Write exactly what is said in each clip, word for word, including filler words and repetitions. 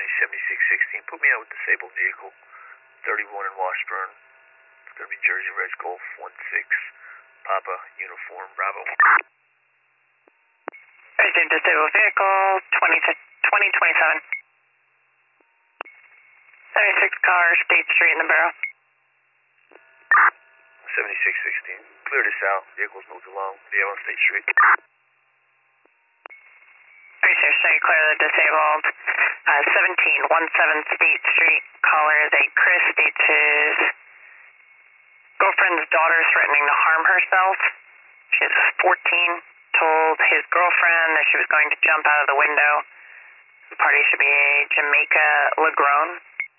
seventy-six sixteen. Put me out with disabled vehicle. thirty-one in Washburn. It's going to be Jersey Reds Golf one six. Papa, uniform, Bravo. Jersey disabled vehicle, twenty twenty-seven. seventy-six car, State Street in the Barrow. seventy-six sixteen. Clear this out. Vehicles moved along. Via on State Street. thirty-six, so you clear the disabled. Uh, seventeen seventeen State Street. Caller is a Chris. States his girlfriend's daughter is threatening to harm herself. She's fourteen. Told his girlfriend that she was going to jump out of the window. The party should be a Jamaica Lagrone.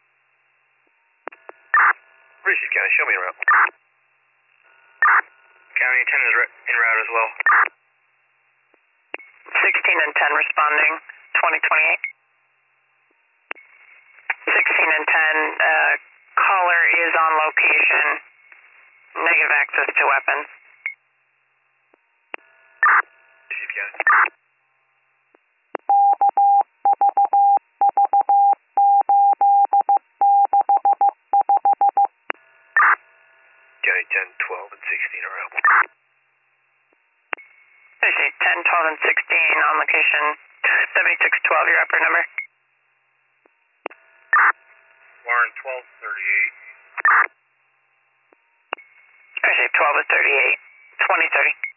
Richard County, show me around. County ten is en route as well. sixteen and ten responding, twenty twenty-eight. sixteen and ten, uh, caller is on location. Negative access to weapons. Richard County. County ten, twelve, and sixteen are out. ten, twelve, and sixteen on location. seventy-six twelve, your upper number. Warren twelve thirty-eight. twelve is thirty-eight. twenty thirty.